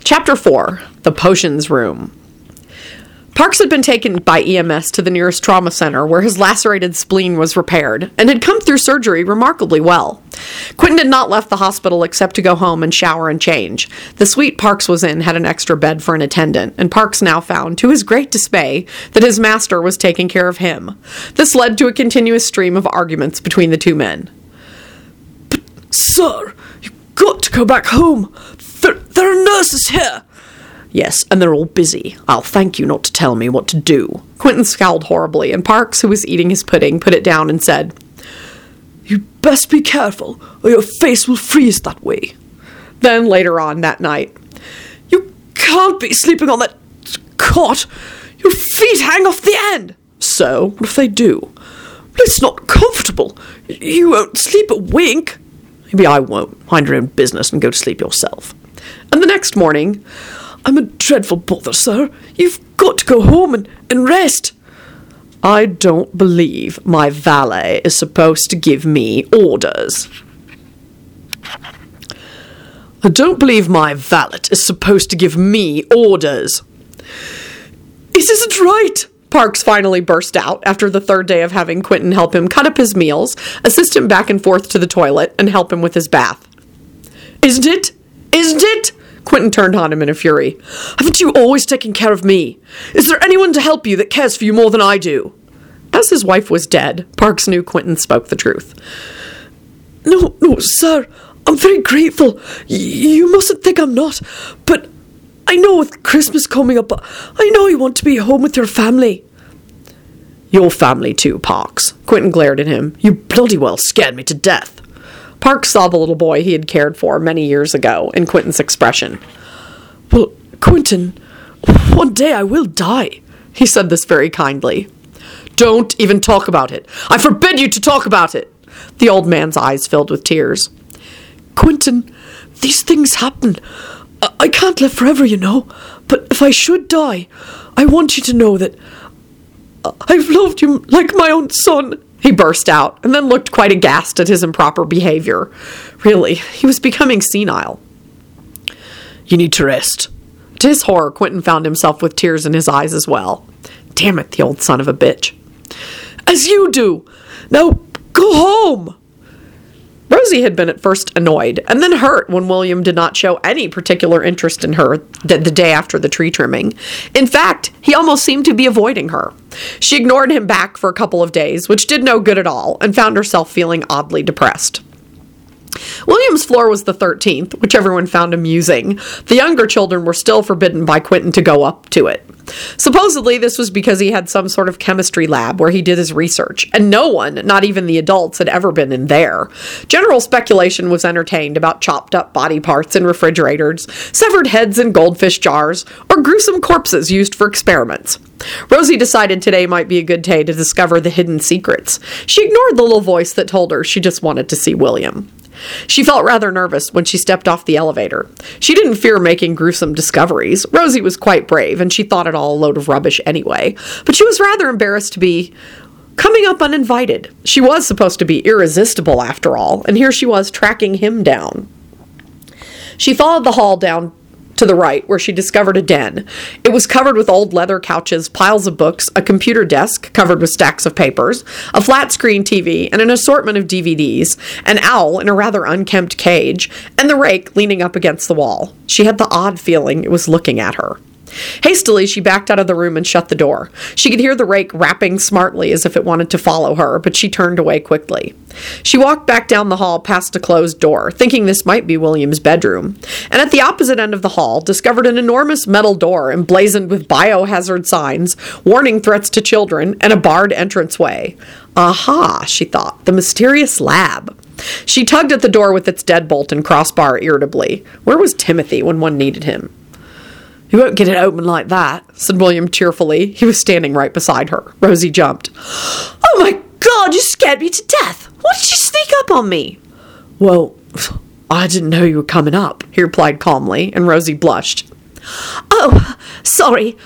Chapter 4. The Potions Room. Parks had been taken by EMS to the nearest trauma center where his lacerated spleen was repaired and had come through surgery remarkably well. Quentin had not left the hospital except to go home and shower and change. The suite Parks was in had an extra bed for an attendant, and Parks now found, to his great dismay, that his master was taking care of him. This led to a continuous stream of arguments between the two men. "But, sir, you've got to go back home. There are nurses here." "Yes, and they're all busy. I'll thank you not to tell me what to do." Quentin scowled horribly, and Parks, who was eating his pudding, put it down and said, "You'd best be careful, or your face will freeze that way." Then, later on that night, "You can't be sleeping on that cot. Your feet hang off the end." "So, what if they do?" "But it's not comfortable. You won't sleep a wink." "Maybe I won't. Mind your own business and go to sleep yourself." And the next morning, "I'm a dreadful bother, sir. You've got to go home and rest." "I don't believe my valet is supposed to give me orders." "I don't believe my valet is supposed to give me orders." "It isn't right," Parks finally burst out after the third day of having Quentin help him cut up his meals, assist him back and forth to the toilet, and help him with his bath. "Isn't it? Isn't it?" Quentin turned on him in a fury. "Haven't you always taken care of me? Is there anyone to help you that cares for you more than I do?" As his wife was dead, Parks knew Quentin spoke the truth. No, sir. I'm very grateful. You mustn't think I'm not. But I know with Christmas coming up, I know you want to be home with your family." "Your family too, Parks." Quentin glared at him. "You bloody well scared me to death." Parks saw the little boy he had cared for many years ago in Quentin's expression. "Well, Quentin, one day I will die." He said this very kindly. "Don't even talk about it. I forbid you to talk about it." The old man's eyes filled with tears. "Quentin, these things happen. I can't live forever, you know. But if I should die, I want you to know that I've loved you like my own son." He burst out, and then looked quite aghast at his improper behavior. Really, he was becoming senile. "You need to rest." To his horror, Quentin found himself with tears in his eyes as well. Damn it, the old son of a bitch. "As you do. Now, go home." Rosie had been at first annoyed, and then hurt when William did not show any particular interest in her the day after the tree trimming. In fact, he almost seemed to be avoiding her. She ignored him back for a couple of days, which did no good at all, and found herself feeling oddly depressed. William's floor was the 13th, which everyone found amusing. The younger children were still forbidden by Quentin to go up to it. Supposedly, this was because he had some sort of chemistry lab where he did his research, and no one, not even the adults, had ever been in there. General speculation was entertained about chopped-up body parts in refrigerators, severed heads in goldfish jars, or gruesome corpses used for experiments. Rosie decided today might be a good day to discover the hidden secrets. She ignored the little voice that told her she just wanted to see William. She felt rather nervous when she stepped off the elevator. She didn't fear making gruesome discoveries. Rosie was quite brave, and she thought it all a load of rubbish anyway. But she was rather embarrassed to be coming up uninvited. She was supposed to be irresistible after all, and here she was tracking him down. She followed the hall down to the right, where she discovered a den. It was covered with old leather couches, piles of books, a computer desk covered with stacks of papers, a flat-screen TV, and an assortment of DVDs, an owl in a rather unkempt cage, and the rake leaning up against the wall. She had the odd feeling it was looking at her. Hastily, she backed out of the room and shut the door. She could hear the rake rapping smartly as if it wanted to follow her, but she turned away quickly. She walked back down the hall past a closed door, thinking this might be William's bedroom, and at the opposite end of the hall discovered an enormous metal door emblazoned with biohazard signs, warning threats to children, and a barred entranceway. Aha, she thought, the mysterious lab. She tugged at the door with its deadbolt and crossbar irritably. Where was Timothy when one needed him? "You won't get it open like that," said William cheerfully. He was standing right beside her. Rosie jumped. "Oh my God, you scared me to death. Why did you sneak up on me?" "Well, I didn't know you were coming up," he replied calmly, and Rosie blushed. "Oh, sorry.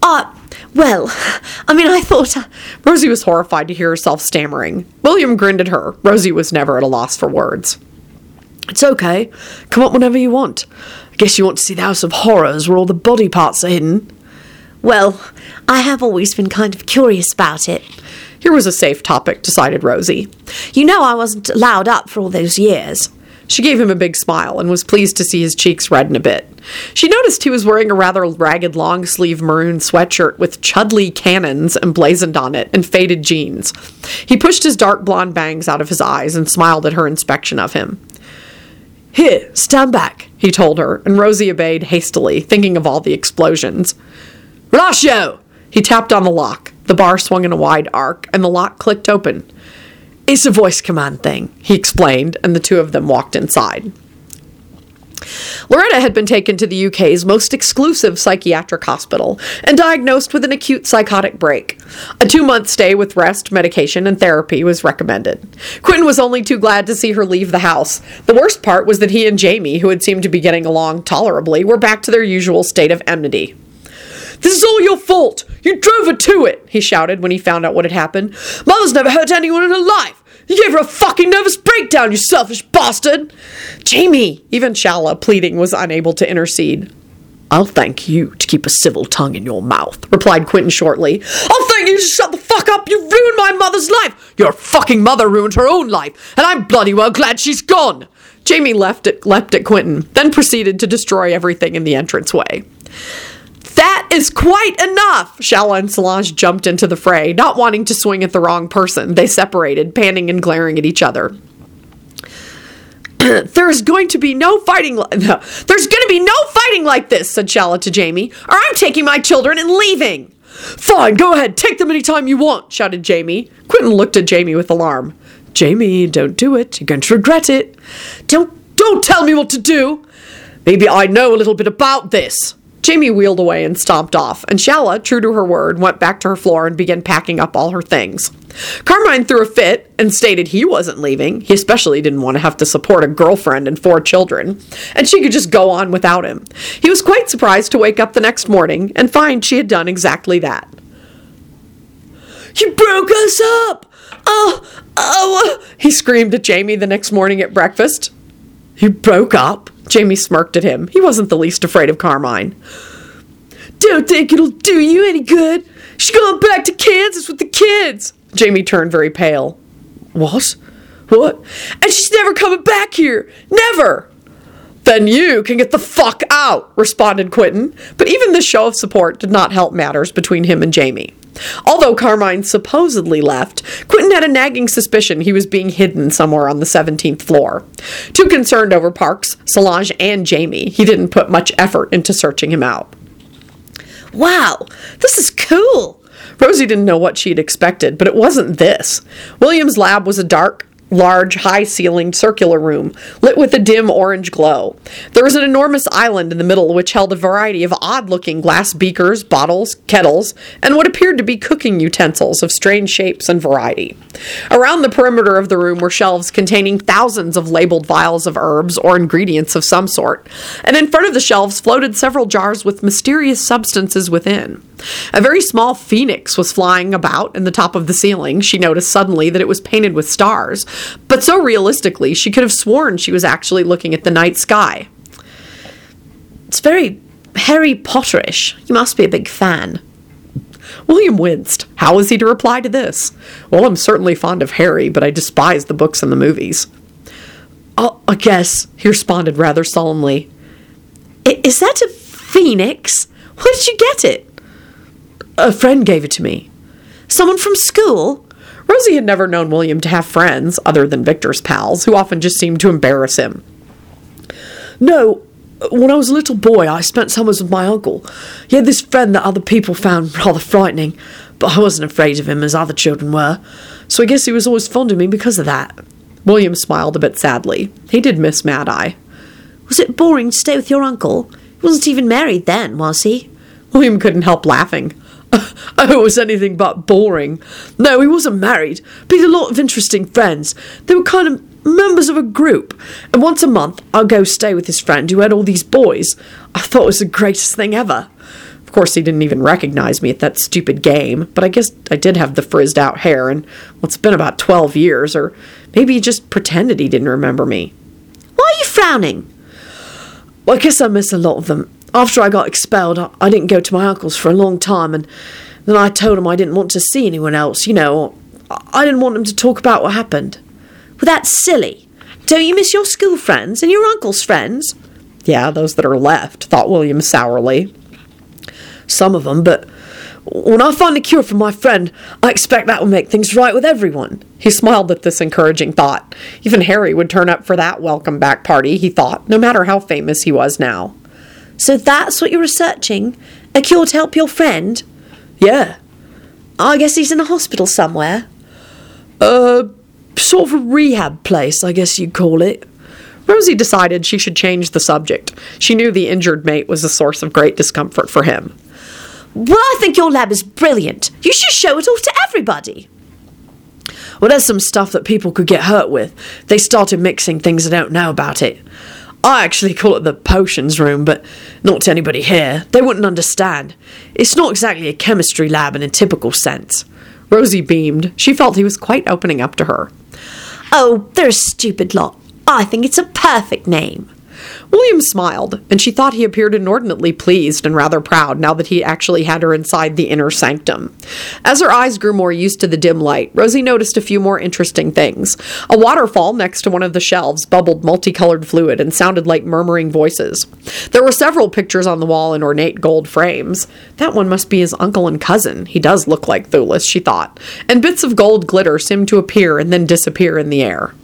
Well, I thought..." Rosie was horrified to hear herself stammering. William grinned at her. Rosie was never at a loss for words. It's okay. Come up whenever you want. I guess you want to see the House of Horrors where all the body parts are hidden. Well, I have always been kind of curious about it. Here was a safe topic, decided Rosie. You know I wasn't allowed up for all those years. She gave him a big smile and was pleased to see his cheeks redden a bit. She noticed he was wearing a rather ragged long-sleeve maroon sweatshirt with Chudley cannons emblazoned on it and faded jeans. He pushed his dark blonde bangs out of his eyes and smiled at her inspection of him. Here, stand back, he told her, and Rosie obeyed hastily, thinking of all the explosions. Relatio! He tapped on the lock. The bar swung in a wide arc, and the lock clicked open. It's a voice command thing, he explained, and the two of them walked inside. Loretta had been taken to the UK's most exclusive psychiatric hospital and diagnosed with an acute psychotic break. A 2-month stay with rest, medication, and therapy was recommended. Quentin was only too glad to see her leave the house. The worst part was that he and Jamie, who had seemed to be getting along tolerably, were back to their usual state of enmity. This is all your fault! You drove her to it! He shouted when he found out what had happened. Mother's never hurt anyone in her life! You gave her a fucking nervous breakdown, you selfish bastard! Jamie! Even Shala, pleading, was unable to intercede. I'll thank you to keep a civil tongue in your mouth, replied Quentin shortly. I'll thank you to shut the fuck up! You ruined my mother's life! Your fucking mother ruined her own life, and I'm bloody well glad she's gone! Jamie leapt at Quentin, then proceeded to destroy everything in the entranceway. That is quite enough! Shala and Solange jumped into the fray, not wanting to swing at the wrong person. They separated, panting and glaring at each other. There's going to be no fighting like this, said Shala to Jamie, or I'm taking my children and leaving. Fine, go ahead, take them any time you want, shouted Jamie. Quentin looked at Jamie with alarm. Jamie, don't do it. You're going to regret it. Don't tell me what to do. Maybe I know a little bit about this. Jamie wheeled away and stomped off, and Shala, true to her word, went back to her floor and began packing up all her things. Carmine threw a fit and stated he wasn't leaving. He especially didn't want to have to support a girlfriend and 4 children, and she could just go on without him. He was quite surprised to wake up the next morning and find she had done exactly that. You broke us up! He screamed at Jamie the next morning at breakfast. You broke up? Jamie smirked at him. He wasn't the least afraid of Carmine. Don't think it'll do you any good. She's going back to Kansas with the kids. Jamie turned very pale. What? And she's never coming back here. Never. Then you can get the fuck out, responded Quentin. But even this show of support did not help matters between him and Jamie. Although Carmine supposedly left, Quentin had a nagging suspicion he was being hidden somewhere on the 17th floor. Too concerned over Parks, Solange, and Jamie, he didn't put much effort into searching him out. Wow, this is cool. Rosie didn't know what she had expected, but it wasn't this. William's lab was a dark, large, high-ceilinged circular room, lit with a dim orange glow. There was an enormous island in the middle which held a variety of odd-looking glass beakers, bottles, kettles, and what appeared to be cooking utensils of strange shapes and variety. Around the perimeter of the room were shelves containing thousands of labeled vials of herbs or ingredients of some sort, and in front of the shelves floated several jars with mysterious substances within. A very small phoenix was flying about in the top of the ceiling. She noticed suddenly that it was painted with stars, but so realistically she could have sworn she was actually looking at the night sky. It's very Harry Potterish. You must be a big fan. William winced. How was he to reply to this? Well, I'm certainly fond of Harry, but I despise the books and the movies. I guess, he responded rather solemnly. Is that a phoenix? Where did you get it? A friend gave it to me. Someone from school? Rosie had never known William to have friends, other than Victor's pals, who often just seemed to embarrass him. No, when I was a little boy, I spent summers with my uncle. He had this friend that other people found rather frightening, but I wasn't afraid of him as other children were, so I guess he was always fond of me because of that. William smiled a bit sadly. He did miss Mad Eye. Was it boring to stay with your uncle? He wasn't even married then, was he? William couldn't help laughing. Oh, it was anything but boring. No, he wasn't married, but he had a lot of interesting friends. They were kind of members of a group, and once a month I'd go stay with his friend who had all these boys. I thought it was the greatest thing ever. Of course, he didn't even recognize me at that stupid game, but I guess I did have the frizzed out hair, and it's been about 12 years, or maybe he just pretended he didn't remember me. Why are you frowning? Well, I guess I miss a lot of them. After I got expelled, I didn't go to my uncle's for a long time, and then I told him I didn't want to see anyone else, I didn't want them to talk about what happened. Well, that's silly. Don't you miss your school friends and your uncle's friends? Yeah, those that are left, thought William sourly. Some of them, but when I find a cure for my friend, I expect that will make things right with everyone. He smiled at this encouraging thought. Even Harry would turn up for that welcome back party, he thought, no matter how famous he was now. So that's what you're researching? A cure to help your friend? Yeah. I guess he's in a hospital somewhere. Sort of a rehab place, I guess you'd call it. Rosie decided she should change the subject. She knew the injured mate was a source of great discomfort for him. Well, I think your lab is brilliant. You should show it off to everybody. Well, there's some stuff that people could get hurt with. They started mixing things I don't know about it. I actually call it the potions room, but not to anybody here. They wouldn't understand. It's not exactly a chemistry lab in a typical sense. Rosie beamed. She felt he was quite opening up to her. Oh, they're a stupid lot. I think it's a perfect name. William smiled, and she thought he appeared inordinately pleased and rather proud now that he actually had her inside the inner sanctum. As her eyes grew more used to the dim light, Rosie noticed a few more interesting things. A waterfall next to one of the shelves bubbled multicolored fluid and sounded like murmuring voices. There were several pictures on the wall in ornate gold frames. That one must be his uncle and cousin. He does look like Thulis, she thought. And bits of gold glitter seemed to appear and then disappear in the air.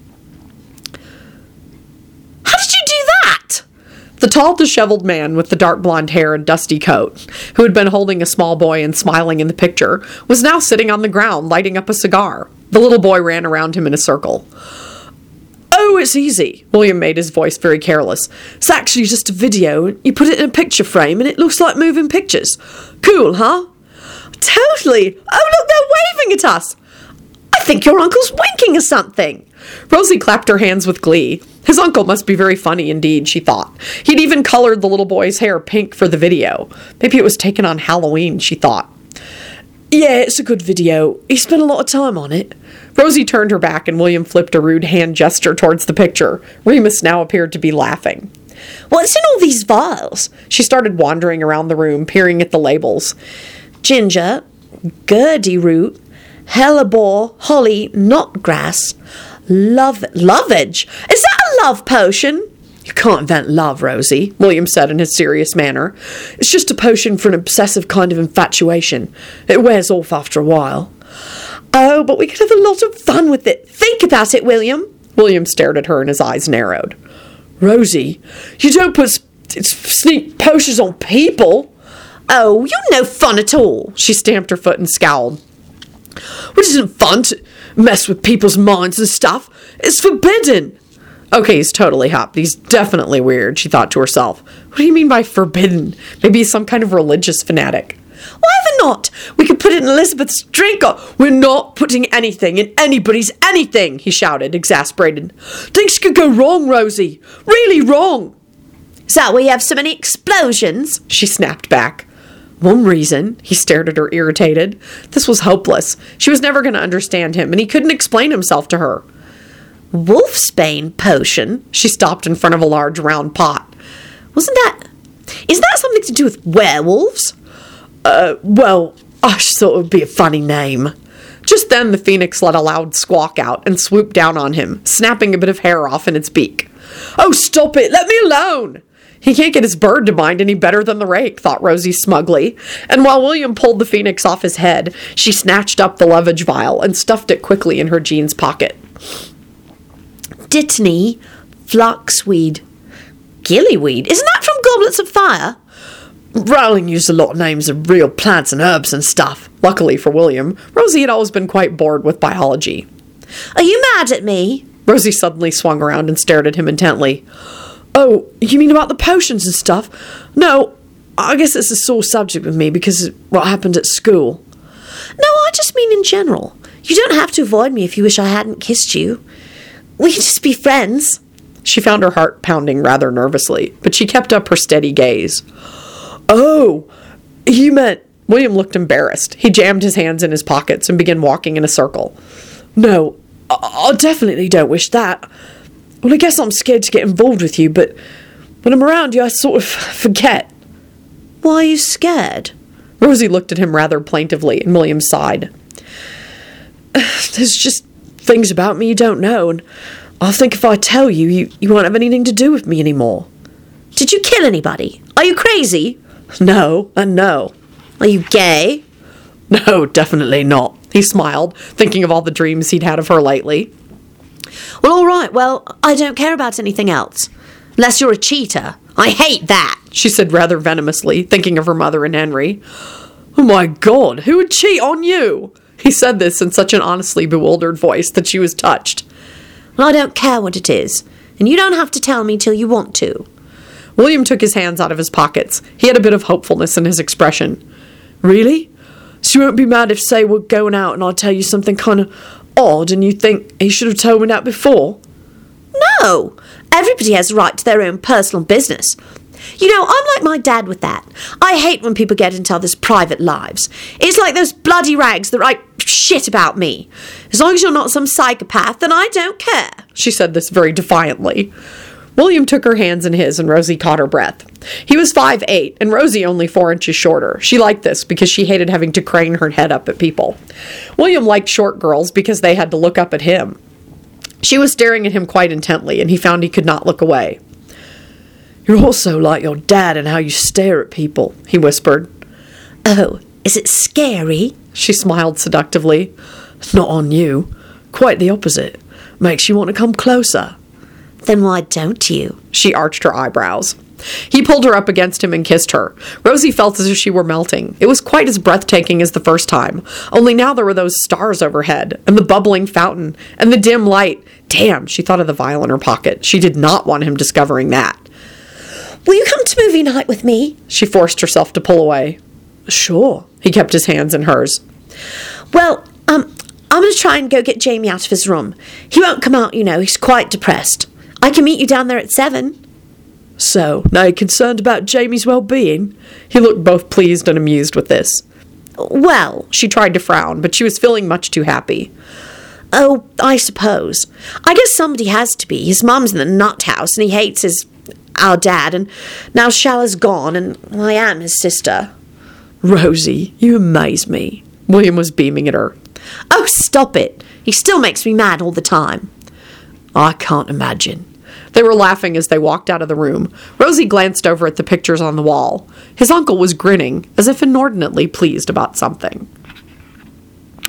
The tall, disheveled man with the dark blonde hair and dusty coat, who had been holding a small boy and smiling in the picture, was now sitting on the ground, lighting up a cigar. The little boy ran around him in a circle. Oh, it's easy. William made his voice very careless. It's actually just a video. You put it in a picture frame and it looks like moving pictures. Cool, huh? Totally. Oh, look, they're waving at us. I think your uncle's winking or something. Rosie clapped her hands with glee. His uncle must be very funny indeed, she thought. He'd even colored the little boy's hair pink for the video. Maybe it was taken on Halloween, she thought. Yeah, it's a good video. He spent a lot of time on it. Rosie turned her back and William flipped a rude hand gesture towards the picture. Remus now appeared to be laughing. What's in all these vials? She started wandering around the room, peering at the labels. Ginger, Gurdy root, hellebore, holly, knotgrass, lovage. Is that a love potion? You can't invent love, Rosie, William said in his serious manner. It's just a potion for an obsessive kind of infatuation. It wears off after a while. Oh, but we could have a lot of fun with it. Think about it, William. William stared at her and his eyes narrowed. Rosie, you don't put sneak potions on people. Oh, you're no fun at all. She stamped her foot and scowled. Well, it isn't fun to mess with people's minds and stuff. It's forbidden. Okay, he's totally hopped. He's definitely weird, she thought to herself. What do you mean by forbidden? Maybe he's some kind of religious fanatic. Why ever not? We could put it in Elizabeth's drink. We're not putting anything in anybody's anything, he shouted, exasperated. Things could go wrong, Rosie. Really wrong. Is that why you have so many explosions? She snapped back. One reason. He stared at her, irritated. This was hopeless. She was never going to understand him, and he couldn't explain himself to her. Wolfsbane potion? She stopped in front of a large round pot. Is that something to do with werewolves? Well, I just thought it would be a funny name. Just then the phoenix let a loud squawk out and swooped down on him, snapping a bit of hair off in its beak. Oh, stop it! Let me alone! He can't get his bird to mind any better than the rake, thought Rosie smugly. And while William pulled the phoenix off his head, she snatched up the lovage vial and stuffed it quickly in her jeans pocket. Dittany, flaxweed, gillyweed. Isn't that from Goblets of Fire? Rowling used a lot of names of real plants and herbs and stuff. Luckily for William, Rosie had always been quite bored with biology. Are you mad at me? Rosie suddenly swung around and stared at him intently. Oh, you mean about the potions and stuff? No, I guess it's a sore subject with me because of what happened at school. No, I just mean in general. You don't have to avoid me if you wish I hadn't kissed you. We can just be friends. She found her heart pounding rather nervously, but she kept up her steady gaze. Oh, you meant... William looked embarrassed. He jammed his hands in his pockets and began walking in a circle. No, I definitely don't wish that. Well, I guess I'm scared to get involved with you, but when I'm around you, I sort of forget. Why are you scared? Rosie looked at him rather plaintively, and William sighed. There's just things about me you don't know, and I think if I tell you, you won't have anything to do with me anymore. Did you kill anybody? Are you crazy? No, and no. Are you gay? No, definitely not. He smiled, thinking of all the dreams he'd had of her lately. Well, all right. Well, I don't care about anything else. Unless you're a cheater. I hate that, she said rather venomously, thinking of her mother and Henry. Oh my God, who would cheat on you? He said this in such an honestly bewildered voice that she was touched. Well, I don't care what it is, and you don't have to tell me till you want to. William took his hands out of his pockets. He had a bit of hopefulness in his expression. Really? So you won't be mad if, say, we're going out and I tell you something kind of odd and you think he should have told me that before? No. Everybody has a right to their own personal business. You know, I'm like my dad with that. I hate when people get into others' private lives. It's like those bloody rags that write shit about me. As long as you're not some psychopath, then I don't care. She said this very defiantly. William took her hands in his, and Rosie caught her breath. He was 5'8", and Rosie only 4 inches shorter. She liked this because she hated having to crane her head up at people. William liked short girls because they had to look up at him. She was staring at him quite intently, and he found he could not look away. You're also like your dad in how you stare at people, he whispered. Oh, is it scary? She smiled seductively. Not on you. Quite the opposite. Makes you want to come closer. Then why don't you? She arched her eyebrows. He pulled her up against him and kissed her. Rosie felt as if she were melting. It was quite as breathtaking as the first time, only now there were those stars overhead, and the bubbling fountain, and the dim light. Damn, she thought of the vial in her pocket. She did not want him discovering that. Will you come to movie night with me? She forced herself to pull away. Sure. He kept his hands in hers. Well, I'm going to try and go get Jamie out of his room. He won't come out, you know. He's quite depressed. I can meet you down there at 7. So, now you're concerned about Jamie's well-being? He looked both pleased and amused with this. Well, she tried to frown, but she was feeling much too happy. Oh, I suppose. I guess somebody has to be. His mum's in the nut house, and he hates our dad, and now Shallow's gone, and I am his sister. Rosie, you amaze me. William was beaming at her. Oh, stop it. He still makes me mad all the time. I can't imagine. They were laughing as they walked out of the room. Rosie glanced over at the pictures on the wall. His uncle was grinning, as if inordinately pleased about something.